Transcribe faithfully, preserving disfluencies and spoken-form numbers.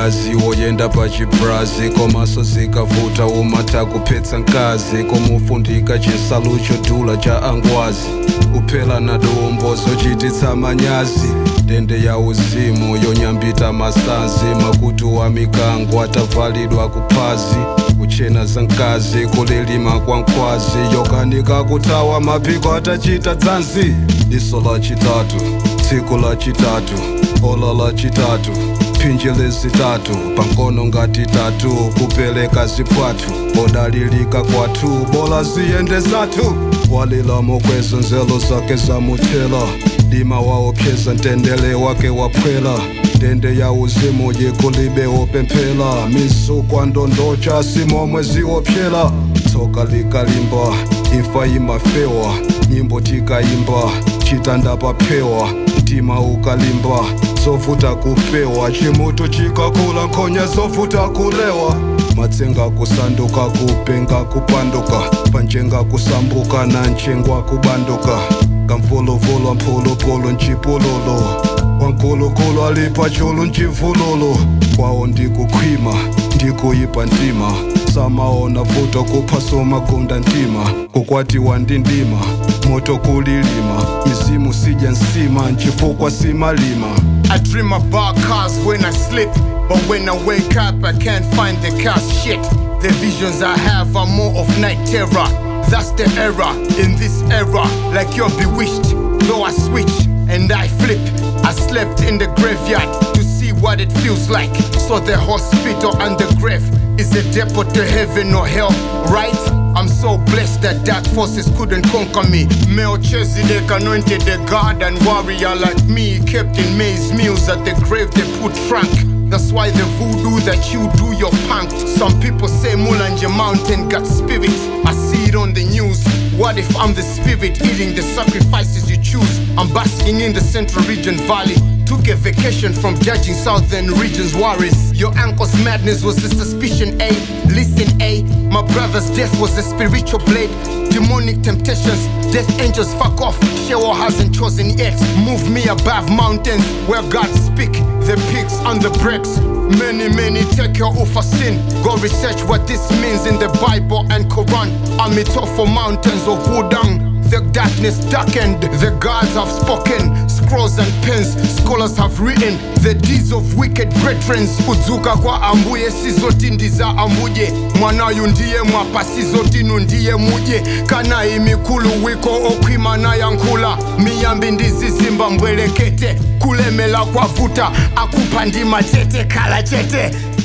mkazi woyenda pachibrazi komaso zikavuta umata kuphetsa nkazi komufundika chinsalu chodula cha angwazi kuphela na dombo zochititsa manyazi ndende ya uzimu yonyambita masanzi makutu wa mikango atavalidwa kuphazi kuchena za nkazi kulilima kwa nkwazi yokanika kutawa mapiko atachita dzanzi diso la chitatu tsiku la chitatu ola la chitatu phinjile zitatu pankono ngati tatu kupeleka zipwathu bodalilika kwathu bola ziyende zathu walila mokwezo nzelo zake zamuthela dima waopyeza ntendele wake waphwela ndende ya uzimu yikulibe opemphela misukwa ndondocha simomwe ziopyela tsoka likalimba imfa imafewa nyimbo tikayimba chitanda paphewa mtima ukalimba zovuta kupewa chimutu chikakula nkhonya zovuta kulewa matsenga kusanduka kupenga kupanduka panjenga kusambuka na nchengwa kubanduka kamvuluvulu mphulupulu nchipululu wankulukulu alipa chulu nchivululu kwawo ndikukhwima ndikuyipa ntima samaona vuto kuphaso magunda ntima kukwatiwa ndindima moto kulilima mizimu sija nsima nchifukwa simalima. I dream about cars when I sleep, but when I wake up I can't find the car's shit. The visions I have are more of night terror. That's the error in this era, like you're bewitched. Though I switch and I flip, I slept in the graveyard to see what it feels like. So the hospital and the grave is a depot to heaven or hell, right? I'm so blessed that dark forces couldn't conquer me. Melchizedek anointed the god and warrior like me, kept in maize meals at the grave they put Frank. That's why the voodoo that you do, you're punked. Some people say Mulanje Mountain got spirits. I see it on the news. What if I'm the spirit eating the sacrifices you choose? I'm basking in the Central Region Valley. Took a vacation from judging Southern Region's worries. Your uncle's madness was a suspicion, A. Listen, A. My brother's death was a spiritual blade. Demonic temptations, death angels, fuck off. Sheol hasn't chosen yet. Move me above mountains where God speak. The pigs on the bricks. Many, many take your offer sin. Go research what this means in the Bible and Quran. Amitofo mountains of Wudang. The darkness darkened, the gods have spoken. Scrolls and pens, scholars have written the deeds of wicked brethren. Udzuka kwa ambuye sizoti ndiza amuje. Mwanayu ndiye mwapa sizoti nundiye muje. Kana imikulu wiko okwimana yankula. Miyambi ndizi simba mbwelekete. Kulemela kwa futa akupandima chete kala chete.